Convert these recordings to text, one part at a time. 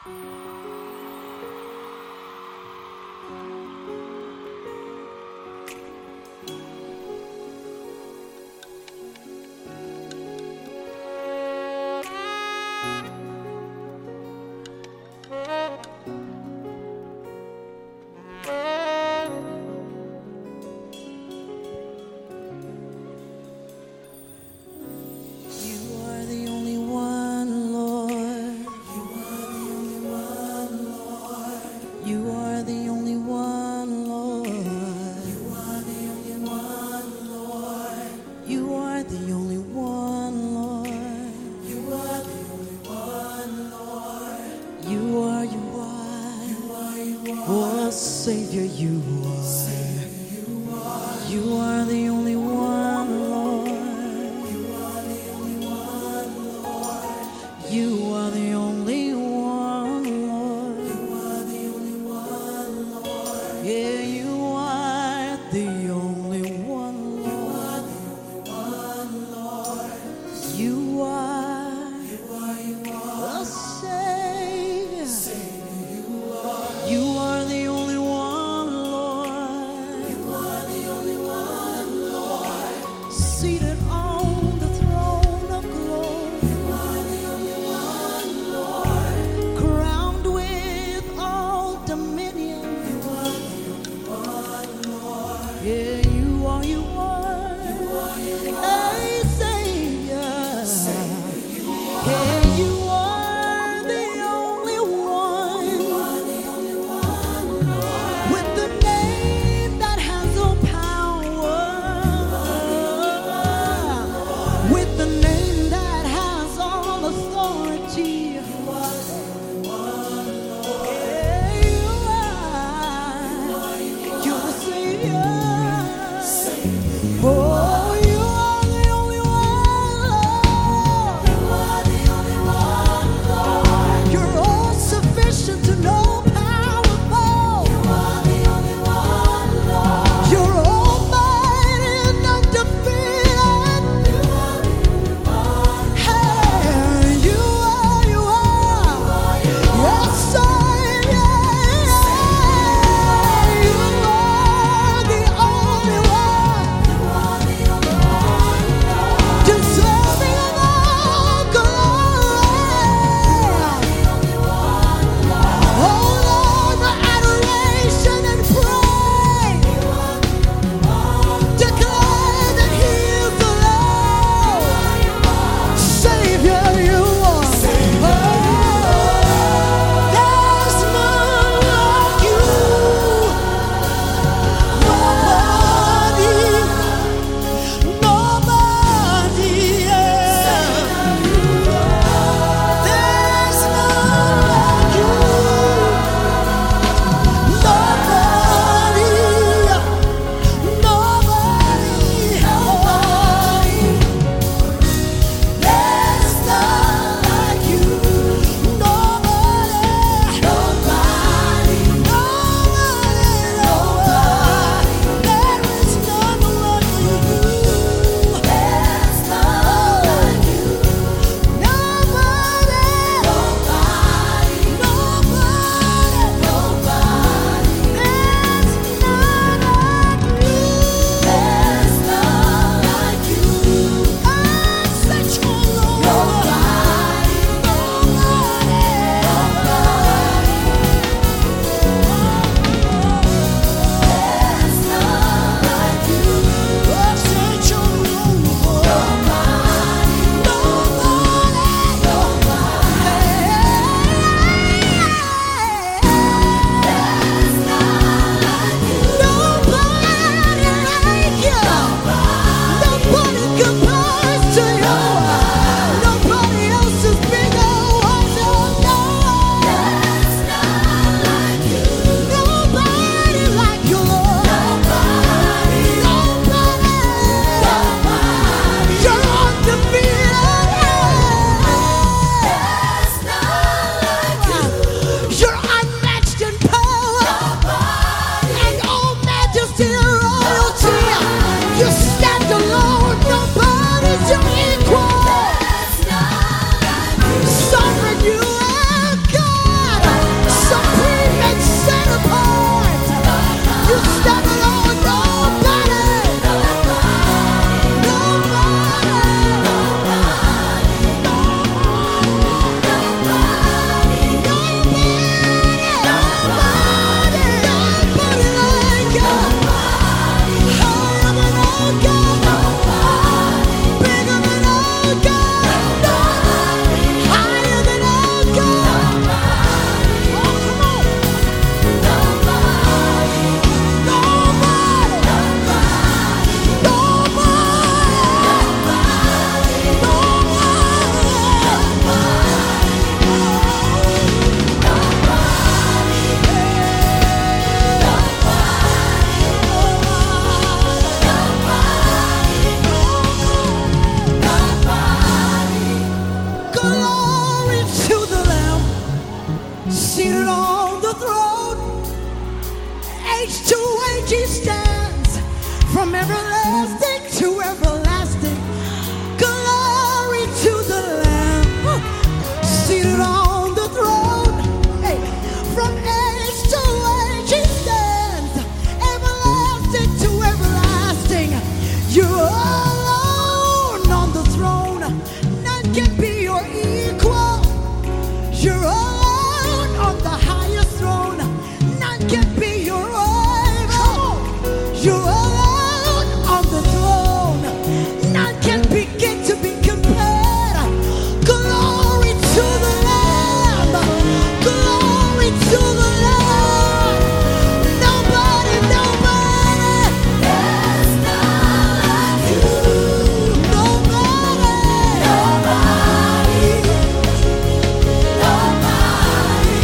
Savior, you are. You are the only one, Lord. You are the only one, Lord. You are the only one, Lord. You are the only one, Lord. Yeah, you are the only one, Lord. You are the Savior. You are the only one, Lord. You are the only one, Lord. Seated on the throne of glory. You are the only one, Lord. Crowned with all dominion. You are the only one, Lord. Yeah, you are, you are. You are, you are. Hey, Savior. Savior, you are. Yeah, you are the only one. You are the only one, Lord. With the name that has all power. With the name that has all authority. You are the only one, Lord. Yeah, you are. You're the Savior. Oh, you are the only one, Lord. You are the only one, Lord. You're all sufficient to know powerful. You are the only one, Lord. You're almighty and undefeated. You are the only one. Hey, you are, you age to age he stands, from everlasting to everlasting. Glory to the Lamb seated on the throne. Hey, from age to age he stands, everlasting to everlasting. You're alone on the throne, none can be your equal. You're alone on the highest throne, none can be your rival. You're alone on the throne, none can begin to be compared. Glory to the Lamb, glory to the Lamb. Nobody, nobody, there's none like you. Nobody, nobody, nobody,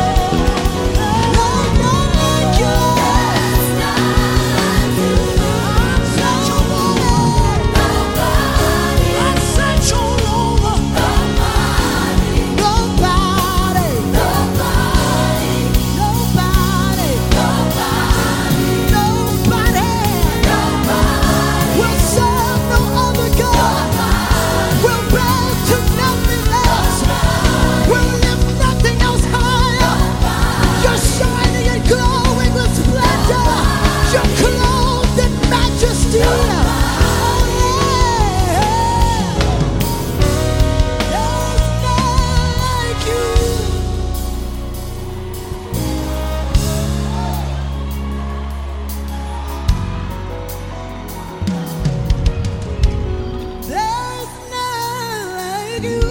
none like you. There's none like you. I'm such a woman. Nobody. I'm such a woman. Nobody. Nobody. Nobody. Nobody. Nobody. Nobody. We'll serve no other God. We'll bow to nothing else. We'll lift nothing else higher. You're shining and glowing with splendor. You're clothed in majesty. Oh, yeah. There's none like you. There's none like you.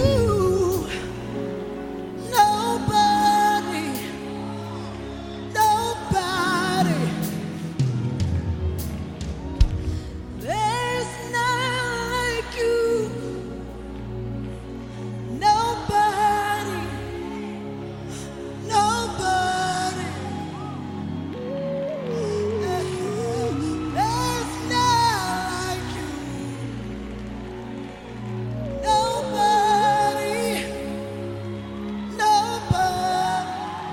Nobody, nobody. There's none like you. Nobody, nobody. There's none like you. Nobody, nobody.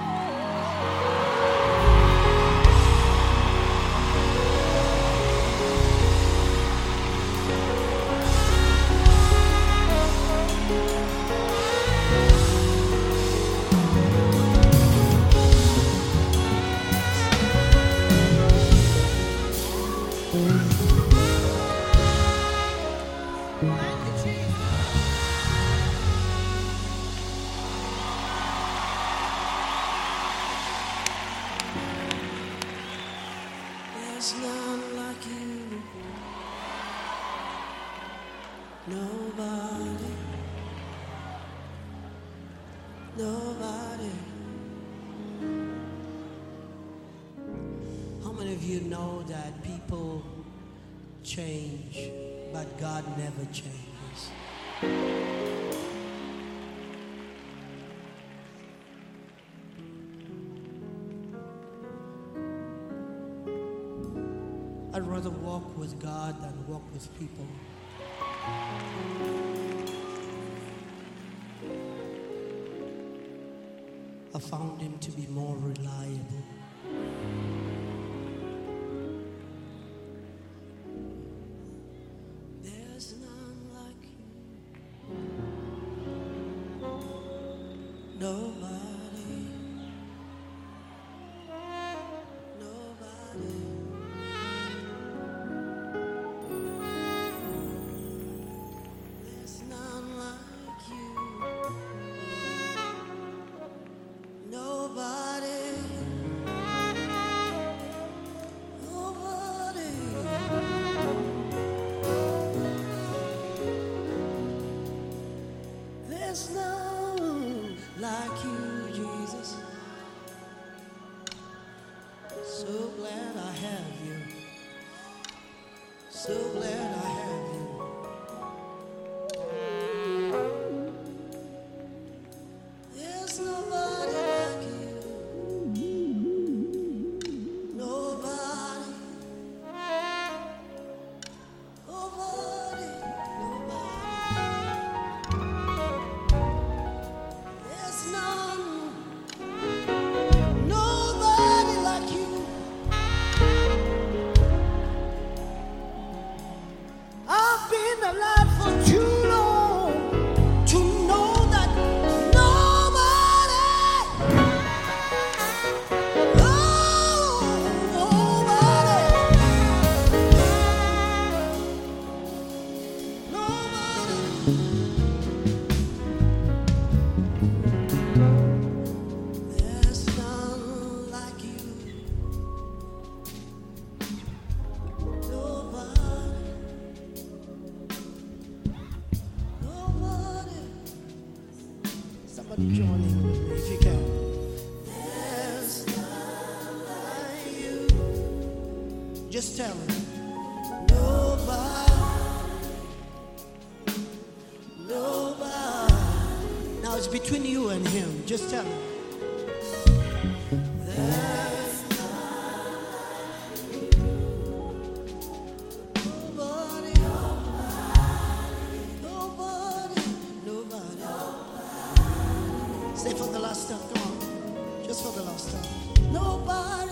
There's none like you. Nobody. Nobody. How many of you know that people change, but God never changes? I'd rather walk with God than walk with people. I found him to be more reliable. There's none like you. Nobody. Nobody. There's none like you. Nobody. Nobody. There's none like you, Jesus. So glad I have you. So glad I have you. There's nobody like you. Nobody. Nobody. Nobody. There's none. Nobody like you. Somebody join in with me if you can. There's none like you. Just tell him. Nobody. Nobody. Now it's between you and him. Just tell him. There's none like you. Nobody. Nobody. Nobody. Say for the last time. Come on. Just for the last time. Nobody.